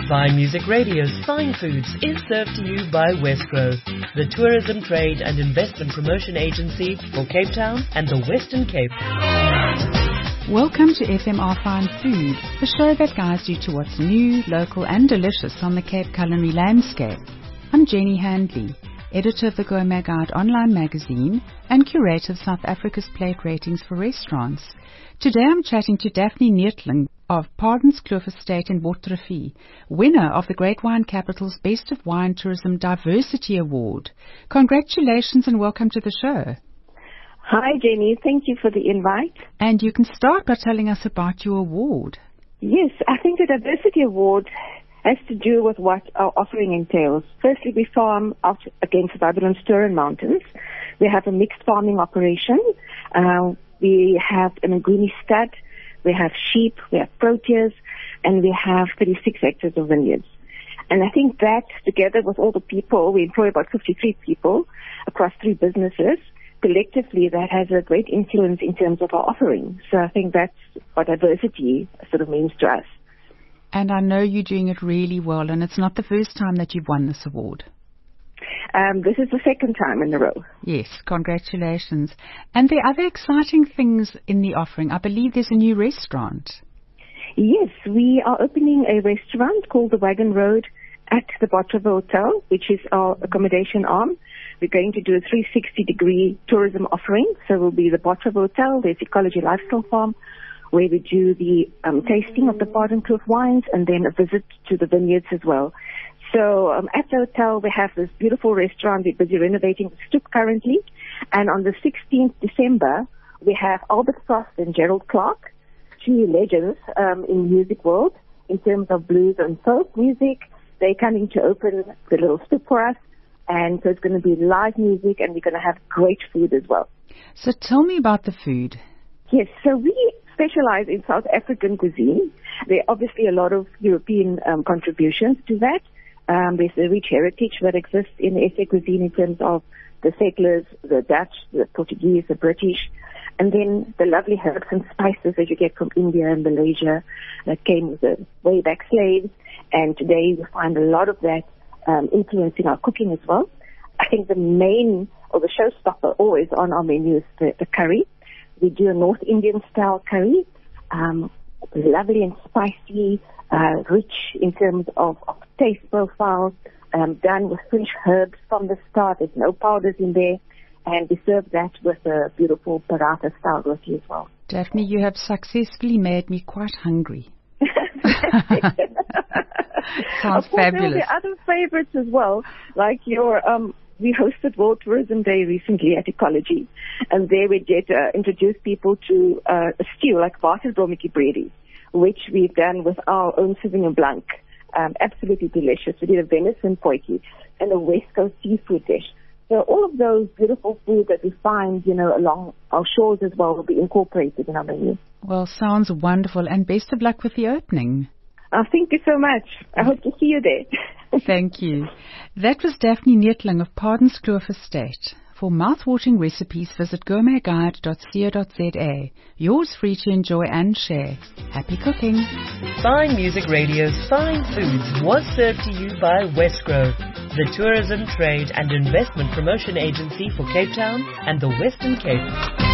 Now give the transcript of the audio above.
Fine Music Radio's Fine Foods is served to you by Westgrove, the tourism, trade and investment promotion agency for Cape Town and the Western Cape. Welcome to FMR Fine Food, the show that guides you to what's new, local and delicious on the Cape culinary landscape. I'm Jenny Handley, editor of the Gourmet Guide online magazine and curator of South Africa's plate ratings for restaurants. Today I'm chatting to Daphne Neethling of Pardons Kloof Estate in Bottrefie, winner of the Great Wine Capital's Best of Wine Tourism Diversity Award. Congratulations and welcome to the show. Hi Jenny, thank you for the invite. And you can start by telling us about your award. Yes, I think the Diversity Award has to do with what our offering entails. Firstly, we farm out against the Babylon Sturen Mountains. We have a mixed farming operation. We have a Nguni stud, we have sheep, we have proteas, and we have 36 hectares of vineyards. And I think that, together with all the people, we employ about 53 people across 3 businesses. Collectively, that has a great influence in terms of our offering. So I think that's what diversity sort of means to us. And I know you're doing it really well, and it's not the first time that you've won this award. This is the second time in a row. Yes, congratulations. And there are other exciting things in the offering. I believe there's a new restaurant. Yes, we are opening a restaurant called the Wagon Road at the Bottrefie Hotel, which is our accommodation arm. We're going to do a 360-degree tourism offering. So it will be the Bottrefie Hotel, there's Ecology Lifestyle Farm, where we do the tasting of the Pardons Kloof wines and then a visit to the vineyards as well. So at the hotel, we have this beautiful restaurant. We're busy renovating the stoop currently. And on the 16th December, we have Albert Frost and Gerald Clark, 2 legends in music world in terms of blues and folk music. They're coming to open the little stoop for us. And so it's going to be live music, and we're going to have great food as well. So tell me about the food. Yes, so we specialize in South African cuisine. There are obviously a lot of European contributions to that. There's a rich heritage that exists in SA cuisine in terms of the settlers, the Dutch, the Portuguese, the British, and then the lovely herbs and spices that you get from India and Malaysia that came with the way back slaves. And today we find a lot of that influencing our cooking as well. I think the main or the showstopper always on our menu is the curry. We do a North Indian style curry, lovely and spicy, rich in terms of taste profiles, done with fresh herbs from the start. There's no powders in there. And we serve that with a beautiful paratha style roti as well. Daphne, you have successfully made me quite hungry. Sounds of course, fabulous. There are other favorites as well, like your we hosted World Tourism Day recently at Ecology, and there we did introduce people to a stew like Waterblommetjie breedie, which we've done with our own Sauvignon Blanc. Absolutely delicious. We did a venison potjie and a West Coast seafood dish. So all of those beautiful food that we find, along our shores as well will be incorporated in our menu. Well, sounds wonderful, and best of luck with the opening. Thank you so much. I hope to see you there. Thank you. That was Daphne Neethling of Pardons Kloof Estate. For mouth-watering recipes, visit gourmetguide.co.za. Yours free to enjoy and share. Happy cooking. Fine Music Radio's Fine Foods was served to you by Westgrove, the tourism, trade and investment promotion agency for Cape Town and the Western Cape.